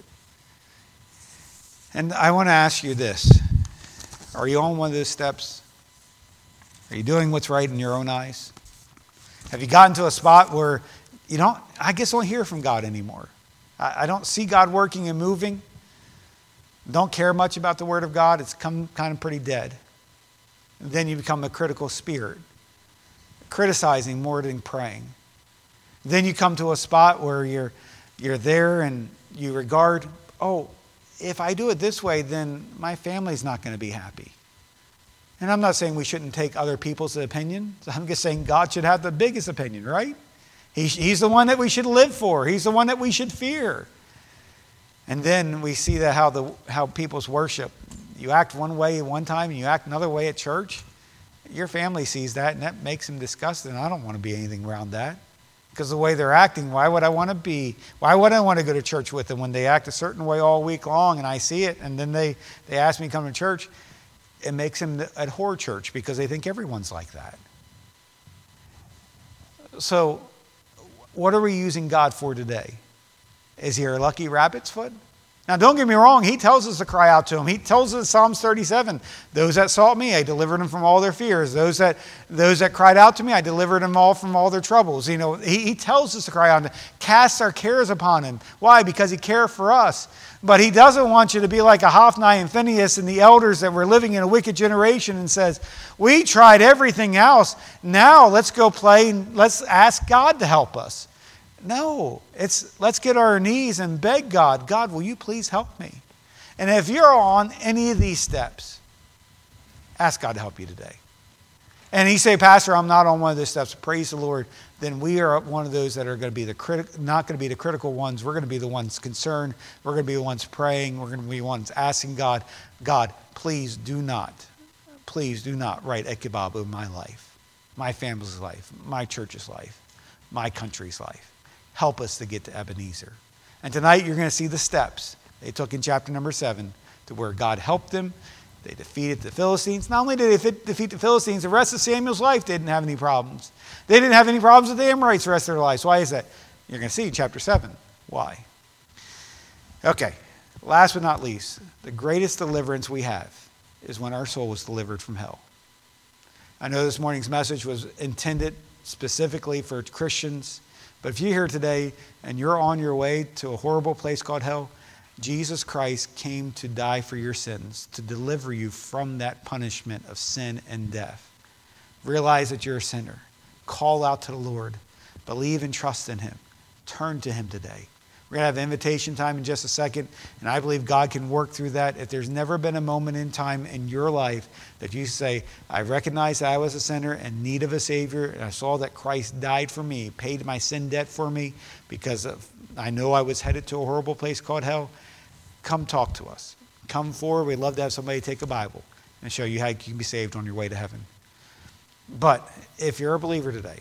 And I want to ask you this. Are you on one of those steps? Are you doing what's right in your own eyes? Have you gotten to a spot where you don't, I guess, don't hear from God anymore? I, I don't see God working and moving. Don't care much about the Word of God. It's come kind of pretty dead. And then you become a critical spirit, criticizing more than praying. Then you come to a spot where you're you're there and you regard, oh, if I do it this way, then my family's not going to be happy. And I'm not saying we shouldn't take other people's opinion. I'm just saying God should have the biggest opinion, right? He, he's the one that we should live for. He's the one that we should fear. And then we see that how the how people's worship. You act one way one time and you act another way at church. Your family sees that and that makes them disgusted. And I don't want to be anything around that. Because the way they're acting, why would I want to be, why would I want to go to church with them when they act a certain way all week long and I see it and then they, they ask me to come to church? It makes them abhor church because they think everyone's like that. So, what are we using God for today? Is He our lucky rabbit's foot? Now, don't get me wrong. He tells us to cry out to Him. He tells us in Psalms thirty-seven, those that sought me, I delivered them from all their fears. Those that those that cried out to me, I delivered them all from all their troubles. You know, He, he tells us to cry out to Him, cast our cares upon Him. Why? Because He cares for us. But He doesn't want you to be like a Hophni and Phinehas and the elders that were living in a wicked generation and says, we tried everything else. Now let's go play and let's ask God to help us. No, it's let's get on our knees and beg God, God, will you please help me? And if you're on any of these steps, ask God to help you today. and he say, Pastor, I'm not on one of those steps, praise the Lord, then we are one of those that are going to be the criti- not going to be the critical ones. We're going to be the ones concerned. We're going to be the ones praying. We're going to be the ones asking God, God, please do not, please do not write Ichabod in my life, my family's life, my church's life, my country's life. Help us to get to Ebenezer. And tonight you're going to see the steps they took in chapter number seven to where God helped them. They defeated the Philistines. Not only did they defeat the Philistines, the rest of Samuel's life they didn't have any problems. They didn't have any problems with the Amorites the rest of their lives. Why is that? You're going to see in chapter seven. Why? Okay. Last but not least, the greatest deliverance we have is when our soul is delivered from hell. I know this morning's message was intended specifically for Christians, but if you're here today and you're on your way to a horrible place called hell, Jesus Christ came to die for your sins, to deliver you from that punishment of sin and death. Realize that you're a sinner. Call out to the Lord. Believe and trust in him. Turn to him today. We're going to have invitation time in just a second, and I believe God can work through that. If there's never been a moment in time in your life that you say, I recognize that I was a sinner in need of a Savior, and I saw that Christ died for me, paid my sin debt for me, because of, I know I was headed to a horrible place called hell, come talk to us. Come forward. We'd love to have somebody take a Bible and show you how you can be saved on your way to heaven. But if you're a believer today,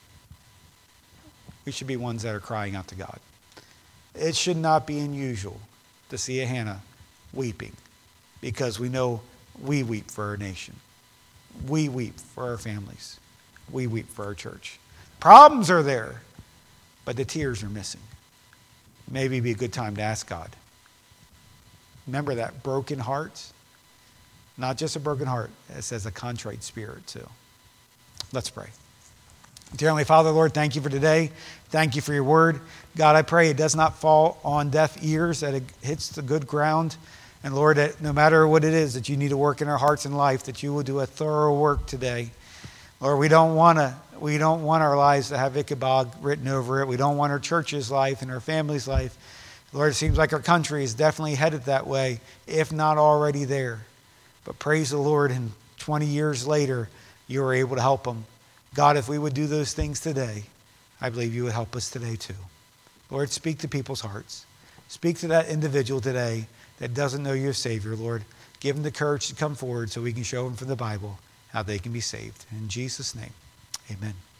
we should be ones that are crying out to God. It should not be unusual to see a Hannah weeping, because we know we weep for our nation. We weep for our families. We weep for our church. Problems are there, but the tears are missing. Maybe it'd be a good time to ask God. Remember that broken heart? Not just a broken heart. It says a contrite spirit too. Let's pray. Dear Heavenly Father, Lord, thank you for today. Thank you for your word. God, I pray it does not fall on deaf ears, that it hits the good ground. And Lord, that no matter what it is that you need to work in our hearts and life, that you will do a thorough work today. Lord, we don't want to, we don't want our lives to have Ichabod written over it. We don't want our church's life and our family's life. Lord, it seems like our country is definitely headed that way, if not already there. But praise the Lord, and twenty years later, you were able to help them. God, if we would do those things today, I believe you would help us today too. Lord, speak to people's hearts. Speak to that individual today that doesn't know you as Savior, Lord. Give them the courage to come forward so we can show them from the Bible how they can be saved. In Jesus' name, amen.